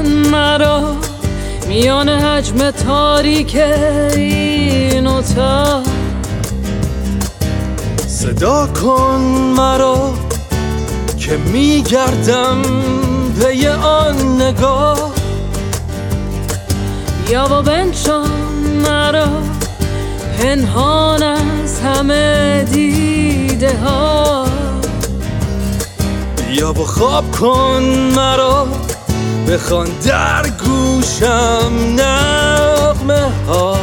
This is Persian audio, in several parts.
کن مرا میان حجم تاریک این اتاق. صدا کن مرا که میگردم پی آن نگاه. بیا و بنشان مرا پنهان از همه دیده ها. بیا و خواب کن مرا بخوان در گوشم نغمه ها.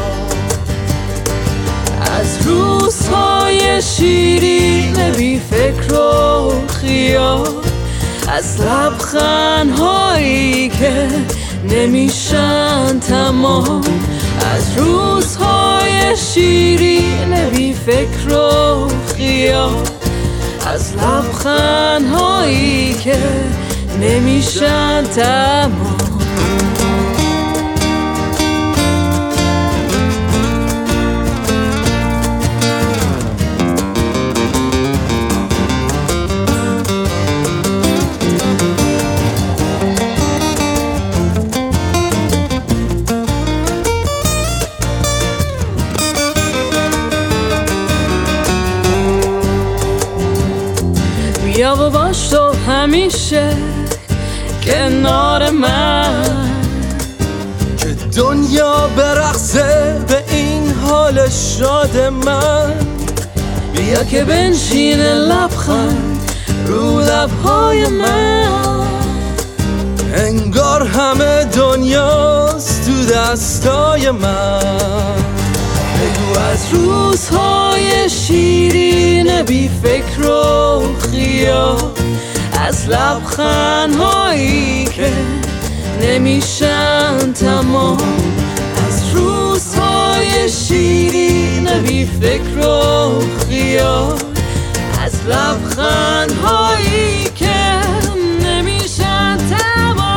از روزهای شیرین بی فکر و خیال، از لبخندهایی که نمیشن تمام، از روزهای شیرین بی فکر و خیال، از لبخندهایی که نمیشن تمام. بیا و باش تو همیشه کنار من، که دنیا برقصه به این حال شاد من. بیا که بنشین لبخند رو لبهای من. انگار همه دنیاست تو دستای من. بگو از روزهای شیرین بی فکر و خیال، از لبخندهایی که نمیشن تمام، از روزهای شیرین بی فکر و خیال، از لبخندهایی که نمیشن تمام.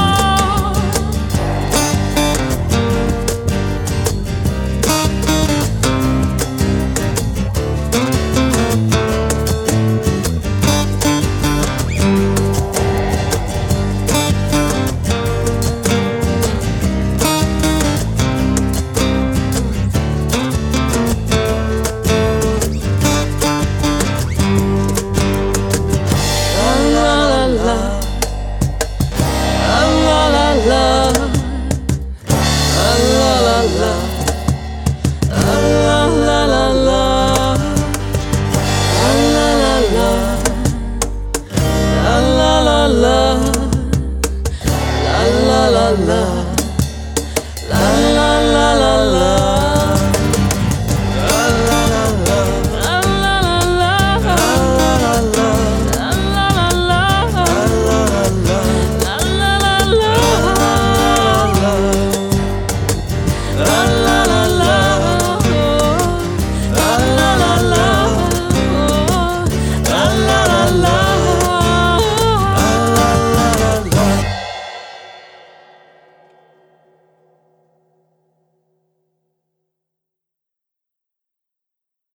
La